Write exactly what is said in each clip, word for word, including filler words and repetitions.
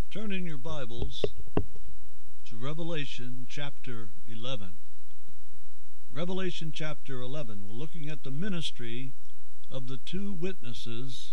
Turn in your Bibles to Revelation chapter eleven. Revelation chapter eleven. We're looking at the ministry of the two witnesses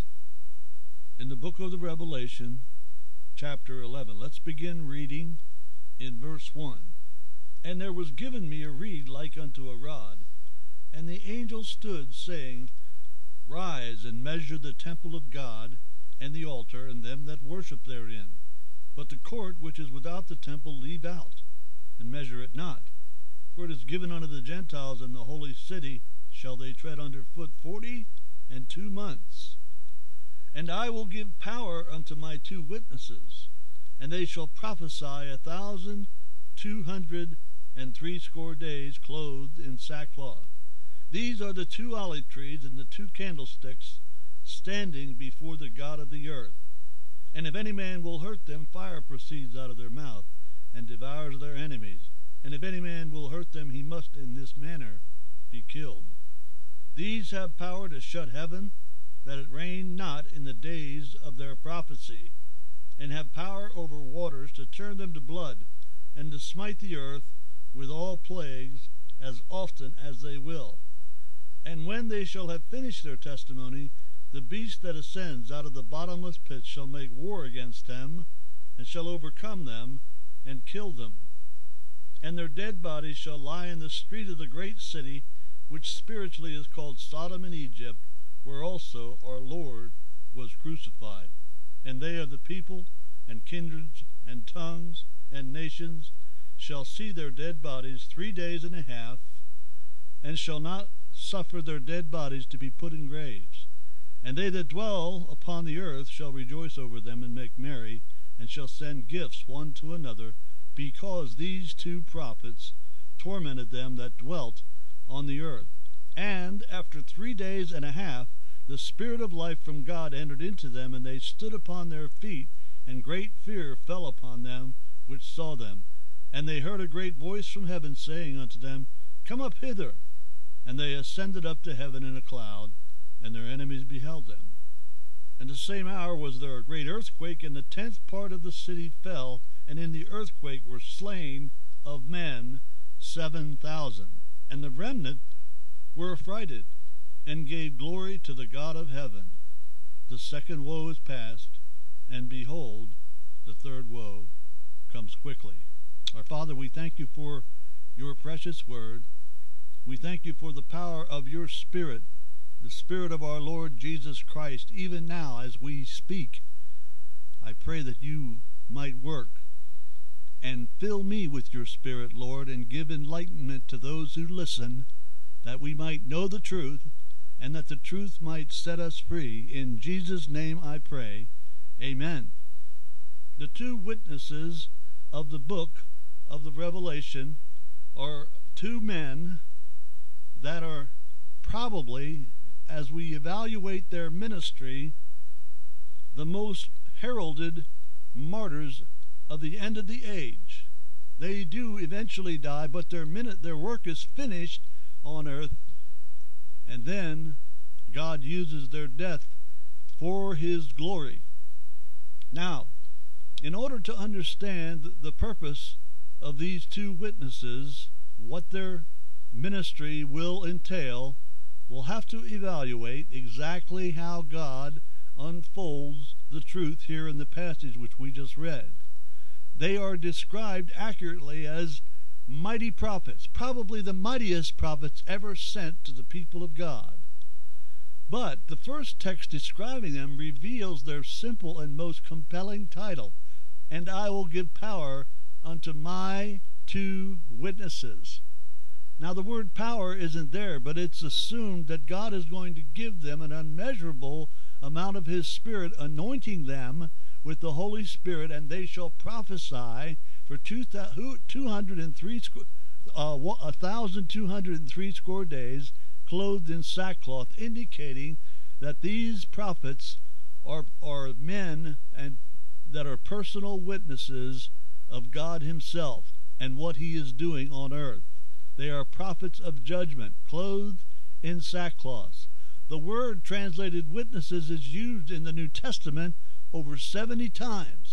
in the book of the Revelation chapter eleven. Let's begin reading in verse one. And there was given me a reed like unto a rod, and the angel stood, saying, Rise and measure the temple of God, and the altar, and them that worship therein. But the court which is without the temple leave out, and measure it not. For it is given unto the Gentiles in the holy city shall they tread under foot forty and two months. And I will give power unto my two witnesses, and they shall prophesy a thousand two hundred and threescore days, clothed in sackcloth. These are the two olive trees and the two candlesticks standing before the God of the earth. And if any man will hurt them, fire proceeds out of their mouth, and devours their enemies. And if any man will hurt them, he must in this manner be killed. These have power to shut heaven, that it rain not in the days of their prophecy, and have power over waters to turn them to blood, and to smite the earth with all plagues as often as they will. And when they shall have finished their testimony, the beast that ascends out of the bottomless pit shall make war against them, and shall overcome them, and kill them. And their dead bodies shall lie in the street of the great city, which spiritually is called Sodom and Egypt, where also our Lord was crucified. And they of the people, and kindreds, and tongues, and nations, shall see their dead bodies three days and a half, and shall not suffer their dead bodies to be put in graves. And they that dwell upon the earth shall rejoice over them, and make merry, and shall send gifts one to another, because these two prophets tormented them that dwelt on the earth. And after three days and a half the Spirit of life from God entered into them, and they stood upon their feet, and great fear fell upon them which saw them. And they heard a great voice from heaven saying unto them, Come up hither. And they ascended up to heaven in a cloud, and their enemies beheld them. And the same hour was there a great earthquake, and the tenth part of the city fell, and in the earthquake were slain of men seven thousand. And the remnant were affrighted, and gave glory to the God of heaven. The second woe is past, and behold, the third woe comes quickly. Our Father, we thank you for your precious word. We thank you for the power of your Spirit, the Spirit of our Lord Jesus Christ. Even now as we speak, I pray that you might work and fill me with your Spirit, Lord, and give enlightenment to those who listen, that we might know the truth, and that the truth might set us free. In Jesus' name I pray. Amen. The two witnesses of the book of the Revelation are two men that are probably, as we evaluate their ministry, the most heralded martyrs of the end of the age. They do eventually die, but their minute their work is finished on earth, and then God uses their death for his glory. Now, in order to understand the purpose of these two witnesses, what their ministry will entail, we'll have to evaluate exactly how God unfolds the truth here in the passage which we just read. They are described accurately as mighty prophets, probably the mightiest prophets ever sent to the people of God. But the first text describing them reveals their simple and most compelling title, And I will give power unto my two witnesses. Now the word power isn't there, but it's assumed that God is going to give them an unmeasurable amount of his Spirit, anointing them with the Holy Spirit, and they shall prophesy for two hundred and three uh, a thousand two hundred and three score days, clothed in sackcloth, indicating that these prophets are are men and that are personal witnesses of God himself and what he is doing on earth. They are prophets of judgment, clothed in sackcloth. The word translated witnesses is used in the New Testament over seventy times,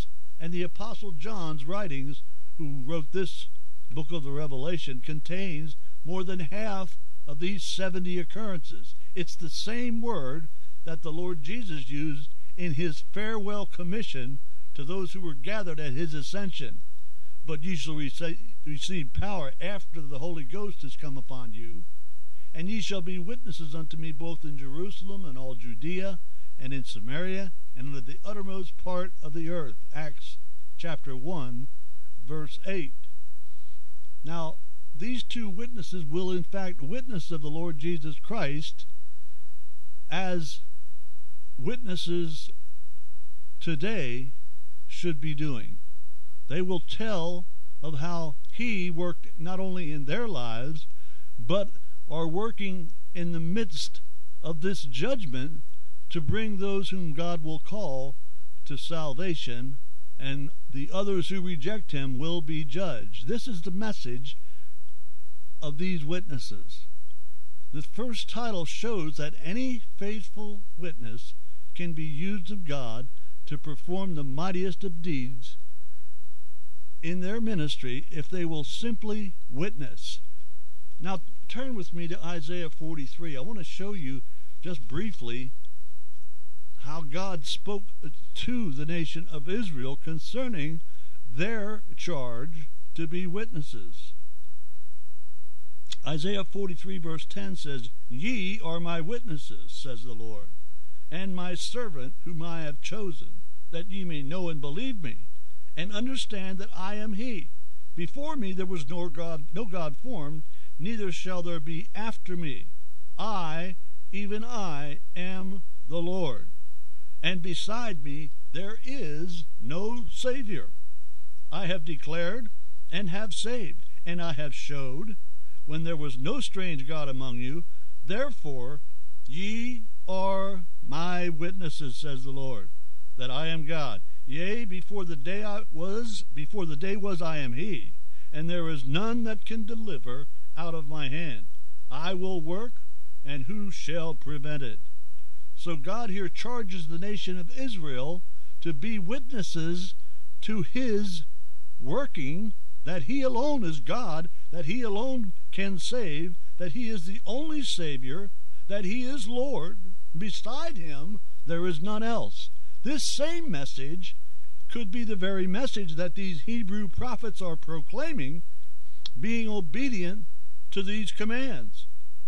And the Apostle John's writings, who wrote this book of the Revelation, contains more than half of these seventy occurrences. It's the same word that the Lord Jesus used in his farewell commission to those who were gathered at his ascension. But ye shall receive power after the Holy Ghost is come upon you, and ye shall be witnesses unto me both in Jerusalem and all Judea and in Samaria and unto the uttermost part of the earth. Acts chapter one, verse eight. Now, these two witnesses will in fact witness of the Lord Jesus Christ as witnesses today should be doing. They will tell of how he worked not only in their lives, but are working in the midst of this judgment to bring those whom God will call to salvation, and the others who reject him will be judged. This is the message of these witnesses. The first title shows that any faithful witness can be used of God to perform the mightiest of deeds in their ministry if they will simply witness. Now turn with me to Isaiah forty-three. I want to show you just briefly how God spoke to the nation of Israel concerning their charge to be witnesses. Isaiah forty-three verse ten says, Ye are my witnesses, says the Lord, and my servant whom I have chosen, that ye may know and believe me, and understand that I am he. Before me there was no God, no God formed, neither shall there be after me. I, even I, am the Lord, and beside me there is no Savior. I have declared and have saved, and I have showed, when there was no strange God among you. Therefore ye are my witnesses, says the Lord, that I am God. Yea, before the day I was, before the day was, I am he, and there is none that can deliver out of my hand. I will work, and who shall prevent it? So God here charges the nation of Israel to be witnesses to his working, that he alone is God, that he alone can save, that he is the only Savior, that he is Lord. Beside him there is none else. This same message could be the very message that these Hebrew prophets are proclaiming, being obedient to these commands.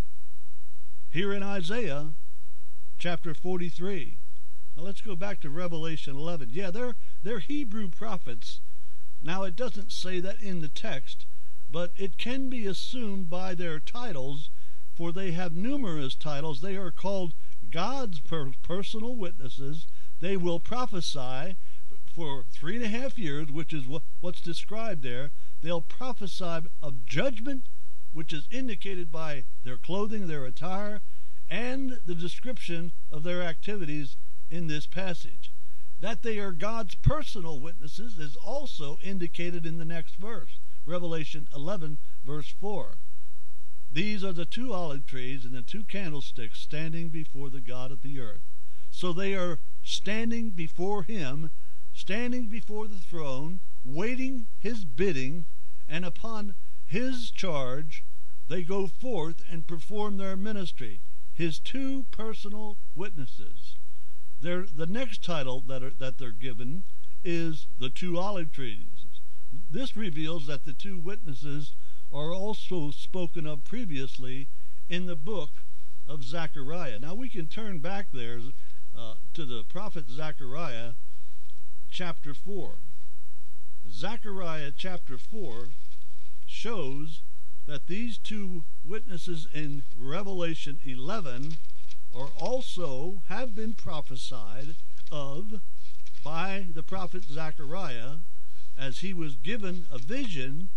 Here in Isaiah chapter forty-three. Now let's go back to Revelation eleven. Yeah, they're, they're Hebrew prophets. Now it doesn't say that in the text, but it can be assumed by their titles, for they have numerous titles. They are called God's per- personal witnesses. They will prophesy for three and a half years, which is what, what's described there. They'll prophesy of judgment, which is indicated by their clothing, their attire, and the description of their activities in this passage. That they are God's personal witnesses is also indicated in the next verse, Revelation eleven, verse four. These are the two olive trees and the two candlesticks standing before the God of the earth. So they are standing before him, standing before the throne, waiting his bidding, and upon his charge they go forth and perform their ministry. His two personal witnesses. They're, the next title that, are, that they're given is the two olive trees. This reveals that the two witnesses are also spoken of previously in the book of Zechariah. Now we can turn back there uh, to the prophet Zechariah chapter four. Zechariah chapter four shows that these two witnesses in Revelation eleven are also have been prophesied of by the prophet Zechariah, as he was given a vision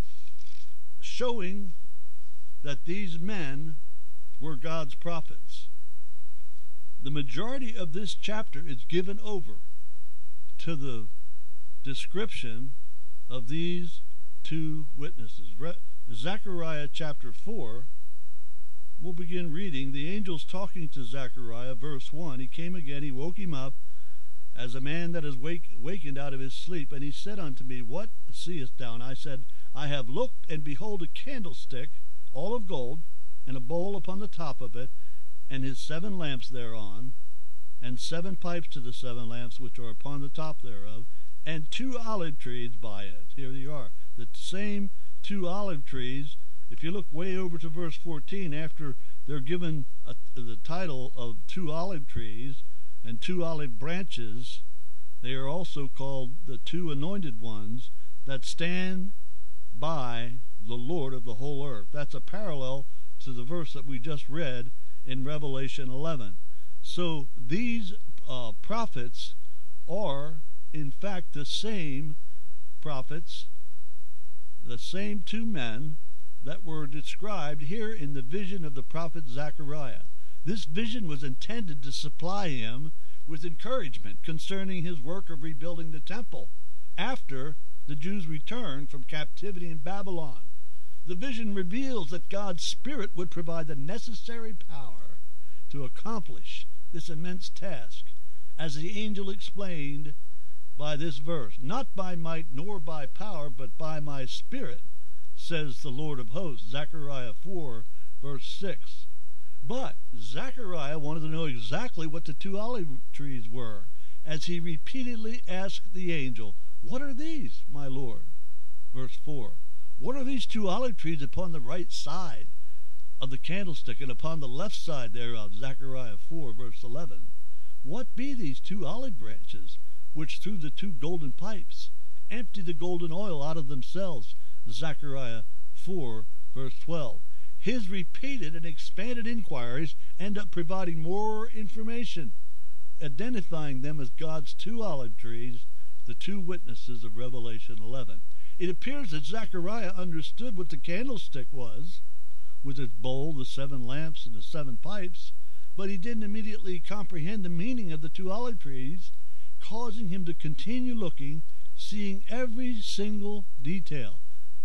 showing that these men were God's prophets. The majority of this chapter is given over to the description of these two witnesses. Re- Zechariah chapter four, we'll begin reading. The angel's talking to Zechariah, verse one. He came again, he woke him up as a man that is wake, wakened out of his sleep. And he said unto me, What seest thou? And I said, I have looked, and behold a candlestick, all of gold, and a bowl upon the top of it, and his seven lamps thereon, and seven pipes to the seven lamps which are upon the top thereof, and two olive trees by it. Here they are. The same two olive trees. If you look way over to verse fourteen, after they're given a, the title of two olive trees and two olive branches, they are also called the two anointed ones that stand by the Lord of the whole earth. That's a parallel to the verse that we just read in Revelation eleven. So these uh, prophets are, in fact, the same prophets, the same two men that were described here in the vision of the prophet Zechariah. This vision was intended to supply him with encouragement concerning his work of rebuilding the temple after the Jews returned from captivity in Babylon. The vision reveals that God's Spirit would provide the necessary power to accomplish this immense task, as the angel explained by this verse, not by might nor by power, but by my Spirit, says the Lord of hosts, Zechariah four, verse six. But Zechariah wanted to know exactly what the two olive trees were, as he repeatedly asked the angel, What are these, my Lord? Verse four. What are these two olive trees upon the right side of the candlestick, and upon the left side thereof? Zechariah four, verse eleven. What be these two olive branches, which through the two golden pipes empty the golden oil out of themselves? Zechariah four, verse twelve. His repeated and expanded inquiries end up providing more information, identifying them as God's two olive trees, the two witnesses of Revelation eleven. It appears that Zechariah understood what the candlestick was, with its bowl, the seven lamps, and the seven pipes, but he didn't immediately comprehend the meaning of the two olive trees, causing him to continue looking, seeing every single detail.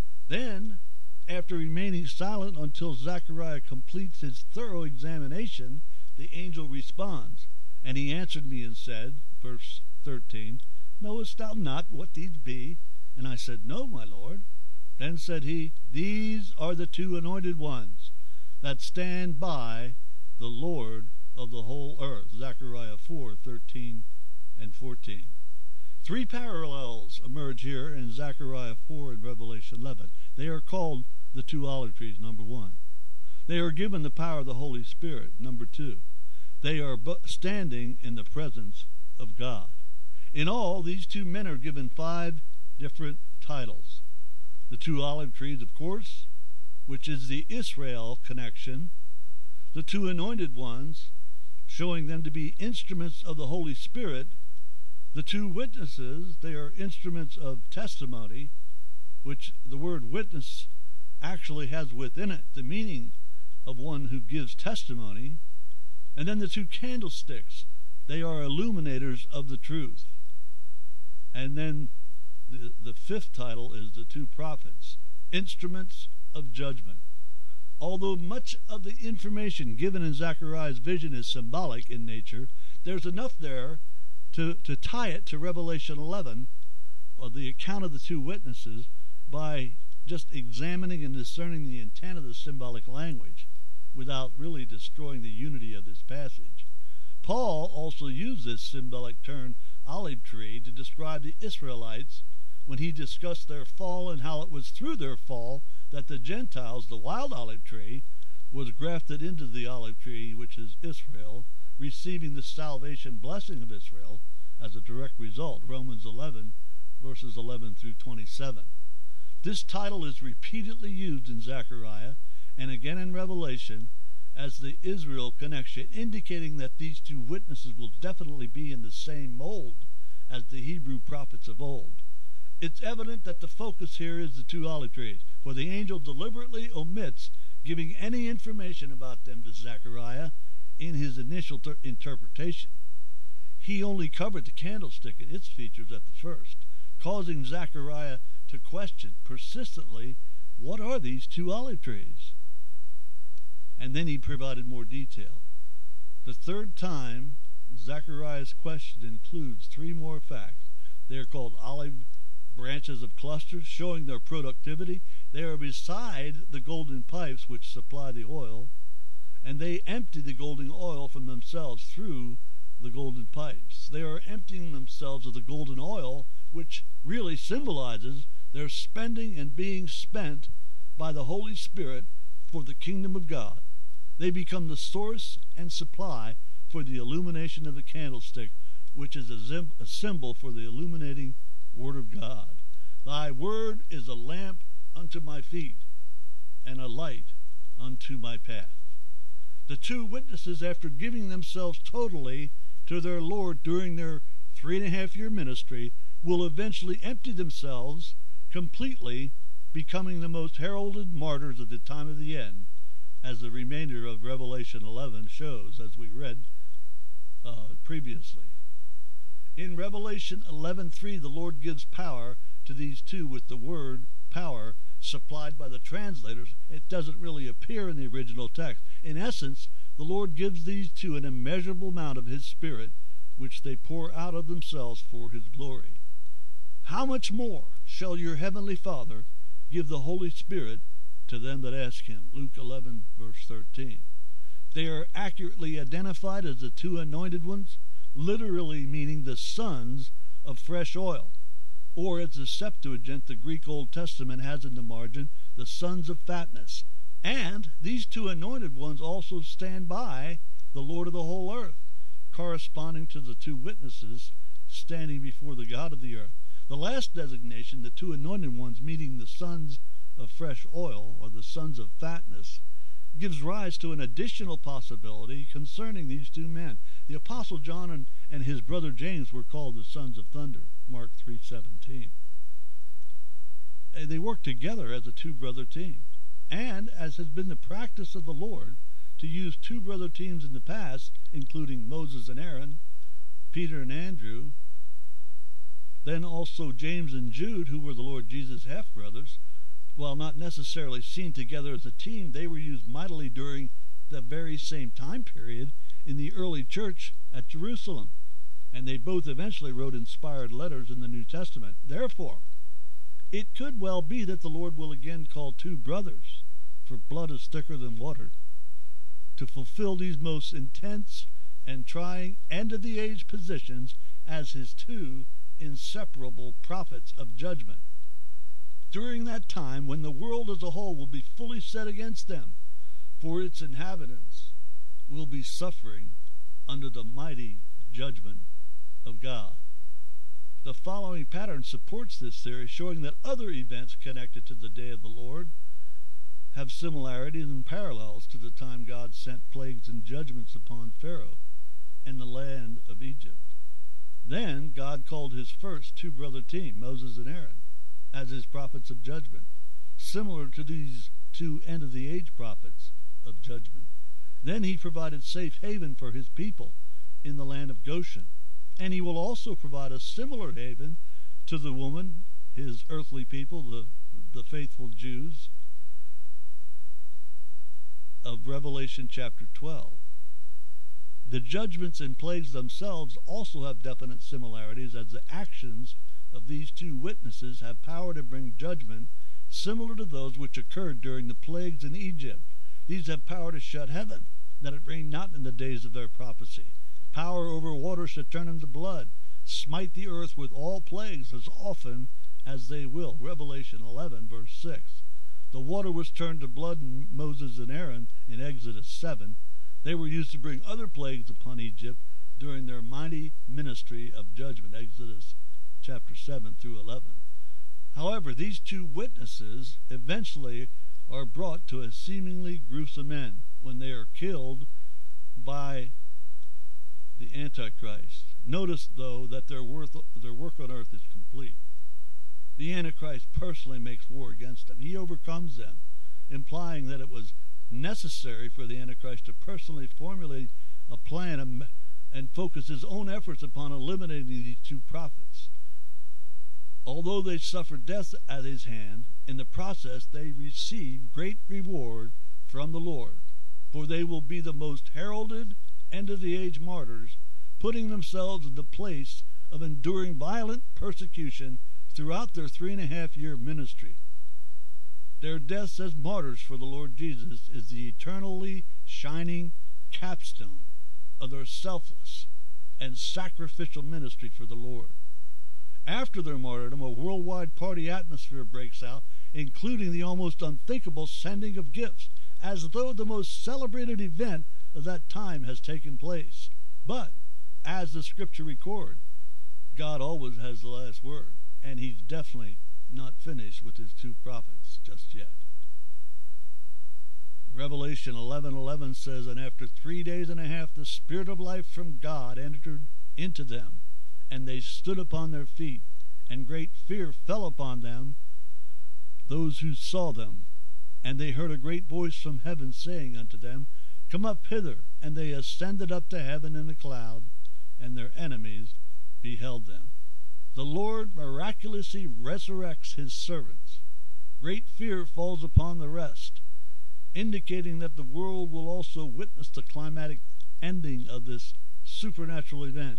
Then, after remaining silent until Zechariah completes his thorough examination, the angel responds, And he answered me and said, verse thirteen, Knowest thou not what these be? And I said, No, my Lord. Then said he, These are the two anointed ones that stand by the Lord of the whole earth. Zechariah four, thirteen and fourteen. Three parallels emerge here in Zechariah four and Revelation eleven. They are called the two olive trees, number one. They are given the power of the Holy Spirit, number two. They are standing in the presence of God. In all, these two men are given five different titles. The two olive trees, of course, which is the Israel connection. The two anointed ones, showing them to be instruments of the Holy Spirit. The two witnesses, they are instruments of testimony, which the word witness actually has within it the meaning of one who gives testimony. And then the two candlesticks, they are illuminators of the truth. And then the, the fifth title is the two prophets, instruments of judgment. Although much of the information given in Zechariah's vision is symbolic in nature, there's enough there to, to tie it to Revelation eleven, or the account of the two witnesses, by just examining and discerning the intent of the symbolic language without really destroying the unity of this passage. Paul also used this symbolic term, olive tree, to describe the Israelites when he discussed their fall and how it was through their fall that the Gentiles, the wild olive tree, was grafted into the olive tree, which is Israel, receiving the salvation blessing of Israel as a direct result. Romans eleven, verses eleven through twenty-seven. This title is repeatedly used in Zechariah and again in Revelation as the Israel connection, indicating that these two witnesses will definitely be in the same mold as the Hebrew prophets of old. It's evident that the focus here is the two olive trees, for the angel deliberately omits giving any information about them to Zechariah in his initial ter- interpretation. He only covered the candlestick and its features at the first, causing Zechariah to question persistently, what are these two olive trees? And then he provided more detail. The third time Zechariah's question includes three more facts. They are called olive branches of clusters, showing their productivity. They are beside the golden pipes which supply the oil, and they empty the golden oil from themselves through the golden pipes. They are emptying themselves of the golden oil, which really symbolizes their spending and being spent by the Holy Spirit for the kingdom of God. They become the source and supply for the illumination of the candlestick, which is a, zim- a symbol for the illuminating Word of God. Thy word is a lamp unto my feet and a light unto my path. The two witnesses, after giving themselves totally to their Lord during their three and a half year ministry, will eventually empty themselves completely, becoming the most heralded martyrs at the time of the end, as the remainder of Revelation eleven shows, as we read uh, previously. In Revelation eleven three, the Lord gives power to these two with the word power supplied by the translators. It doesn't really appear in the original text. In essence, the Lord gives these two an immeasurable amount of His Spirit, which they pour out of themselves for His glory. How much more shall your heavenly Father give the Holy Spirit to them that ask Him? Luke eleven, verse thirteen. They are accurately identified as the two anointed ones, literally meaning the sons of fresh oil, or as the Septuagint, the Greek Old Testament, has in the margin, the sons of fatness. And these two anointed ones also stand by the Lord of the whole earth, corresponding to the two witnesses standing before the God of the earth. The last designation, the two anointed ones, meaning the sons of fresh oil, or the sons of fatness, gives rise to an additional possibility concerning these two men. The Apostle John and, and his brother James were called the sons of thunder, Mark three seventeen. They worked together as a two-brother team. And, as has been the practice of the Lord, to use two brother teams in the past, including Moses and Aaron, Peter and Andrew, then also James and Jude, who were the Lord Jesus' half-brothers, while not necessarily seen together as a team, they were used mightily during the very same time period in the early church at Jerusalem, and they both eventually wrote inspired letters in the New Testament. Therefore, it could well be that the Lord will again call two brothers, for blood is thicker than water, to fulfill these most intense and trying end-of-the-age positions as His two inseparable prophets of judgment. During that time when the world as a whole will be fully set against them, for its inhabitants will be suffering under the mighty judgment of God. The following pattern supports this theory, showing that other events connected to the day of the Lord have similarities and parallels to the time God sent plagues and judgments upon Pharaoh and the land of Egypt. Then God called His first two-brother team, Moses and Aaron, as His prophets of judgment, similar to these two end-of-the-age prophets of judgment. Then He provided safe haven for His people in the land of Goshen, and He will also provide a similar haven to the woman, His earthly people, the, the faithful Jews, of Revelation chapter twelve. The judgments and plagues themselves also have definite similarities, as the actions of these two witnesses have power to bring judgment similar to those which occurred during the plagues in Egypt. These have power to shut heaven, that it rain not in the days of their prophecy, power over waters to turn them to blood, smite the earth with all plagues as often as they will. Revelation eleven, verse six. The water was turned to blood in Moses and Aaron in Exodus seven. They were used to bring other plagues upon Egypt during their mighty ministry of judgment, Exodus chapter seven through eleven. However, these two witnesses eventually are brought to a seemingly gruesome end when they are killed by the Antichrist. Notice, though, that their, worth, their work on earth is complete. The Antichrist personally makes war against them. He overcomes them, implying that it was necessary for the Antichrist to personally formulate a plan and, and focus his own efforts upon eliminating these two prophets. Although they suffered death at his hand, in the process they receive great reward from the Lord, for they will be the most heralded end-of-the-age martyrs, putting themselves in the place of enduring violent persecution throughout their three and a half year ministry. Their deaths as martyrs for the Lord Jesus is the eternally shining capstone of their selfless and sacrificial ministry for the Lord. After their martyrdom, a worldwide party atmosphere breaks out, including the almost unthinkable sending of gifts, as though the most celebrated event of that time has taken place. But, as the scripture records, God always has the last word, and he's definitely not finished with his two prophets just yet. Revelation eleven eleven says, "And after three days and a half the Spirit of life from God entered into them, and they stood upon their feet, and great fear fell upon them, those who saw them. And they heard a great voice from heaven saying unto them, Come up hither. And they ascended up to heaven in a cloud, and their enemies beheld them." The Lord miraculously resurrects his servants. Great fear falls upon the rest, indicating that the world will also witness the climatic ending of this supernatural event.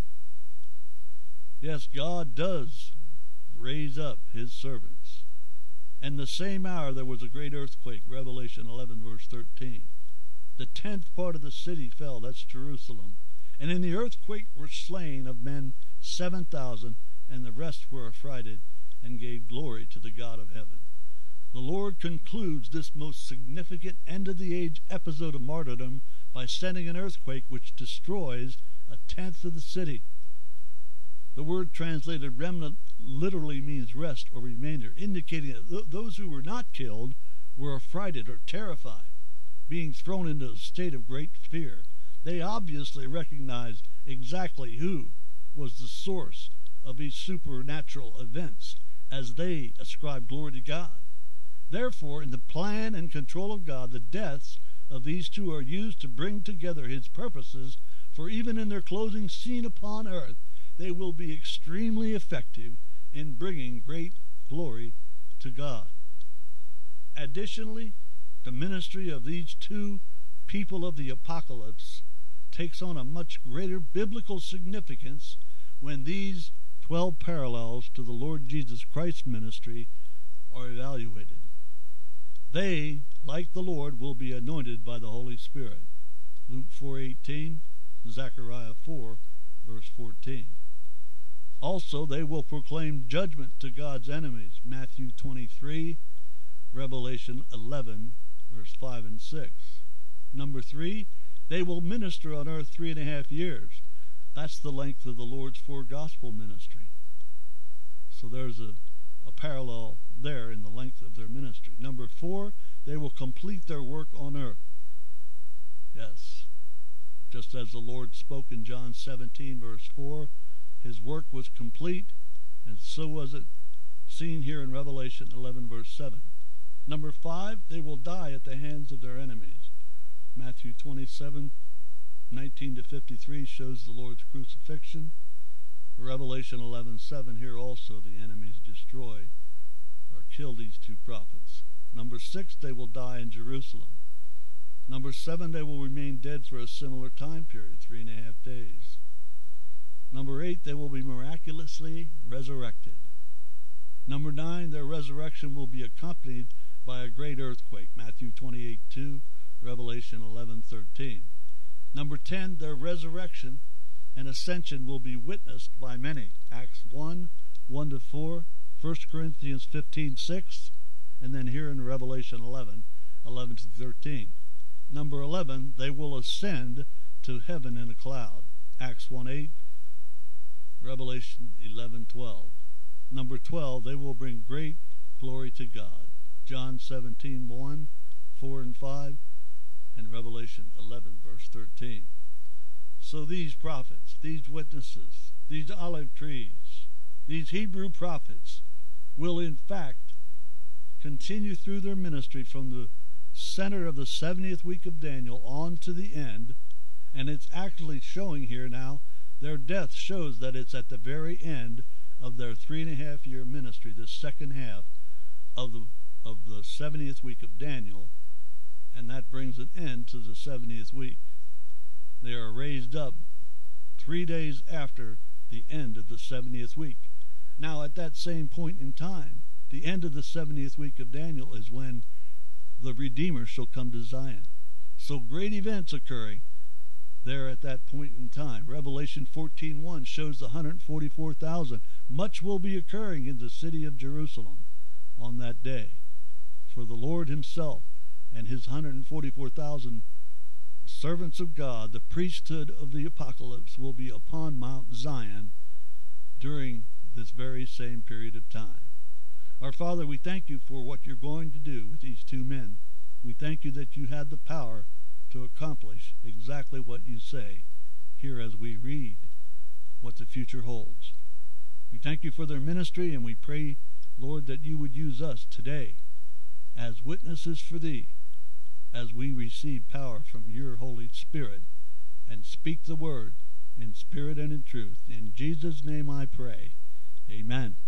Yes, God does raise up his servants. And the same hour there was a great earthquake, Revelation eleven verse thirteen. The tenth part of the city fell, that's Jerusalem. And in the earthquake were slain of men seven thousand, and the rest were affrighted, and gave glory to the God of heaven. The Lord concludes this most significant end-of-the-age episode of martyrdom by sending an earthquake which destroys a tenth of the city. The word translated remnant literally means rest or remainder, indicating that th- those who were not killed were affrighted or terrified, being thrown into a state of great fear. They obviously recognized exactly who was the source of these supernatural events, as they ascribed glory to God. Therefore, in the plan and control of God, the deaths of these two are used to bring together his purposes, for even in their closing scene upon earth, they will be extremely effective in bringing great glory to God. Additionally, the ministry of these two people of the apocalypse takes on a much greater biblical significance when these twelve parallels to the Lord Jesus Christ's ministry are evaluated. They, like the Lord, will be anointed by the Holy Spirit. Luke four eighteen, Zechariah four, verse fourteen. Also, they will proclaim judgment to God's enemies. Matthew twenty-three, Revelation eleven, verse five and six. Number three, they will minister on earth three and a half years. That's the length of the Lord's four gospel ministry. So there's a, a parallel there in the length of their ministry. Number four, they will complete their work on earth. Yes, just as the Lord spoke in John seventeen, verse four, his work was complete, and so was it seen here in Revelation eleven, verse seven. Number five, they will die at the hands of their enemies. Matthew twenty-seven, nineteen to fifty-three shows the Lord's crucifixion. Revelation eleven seven, here also the enemies destroy or kill these two prophets. Number six, they will die in Jerusalem. Number seven, they will remain dead for a similar time period, three and a half days. Number eight, they will be miraculously resurrected. Number nine, their resurrection will be accompanied by a great earthquake, Matthew twenty-eight two, Revelation eleven thirteen. Number ten, their resurrection and ascension will be witnessed by many, Acts one, one to four, First Corinthians fifteen six, and then here in Revelation eleven, eleven to thirteen. Number eleven, they will ascend to heaven in a cloud, Acts one eight, Revelation eleven twelve. Number twelve, they will bring great glory to God, John seventeen one, four and five, and Revelation eleven verse thirteen. So these prophets, these witnesses, these olive trees, these Hebrew prophets will in fact continue through their ministry from the center of the seventieth week of Daniel on to the end, and it's actually showing here now their death shows that it's at the very end of their three and a half year ministry, the second half of the of the seventieth week of Daniel, and that brings an end to the seventieth week. They are raised up three days after the end of the seventieth week. Now, at that same point in time, the end of the seventieth week of Daniel is when the Redeemer shall come to Zion. So great events occurring there at that point in time. Revelation fourteen one shows the one hundred forty-four thousand. Much will be occurring in the city of Jerusalem on that day. For the Lord himself and his one hundred forty-four thousand servants of God, the priesthood of the apocalypse, will be upon Mount Zion during this very same period of time. Our Father, we thank you for what you're going to do with these two men. We thank you that you had the power to accomplish exactly what you say here as we read what the future holds. We thank you for their ministry, and we pray, Lord, that you would use us today as witnesses for thee as we receive power from your Holy Spirit and speak the word in spirit and in truth. In Jesus' name I pray. Amen.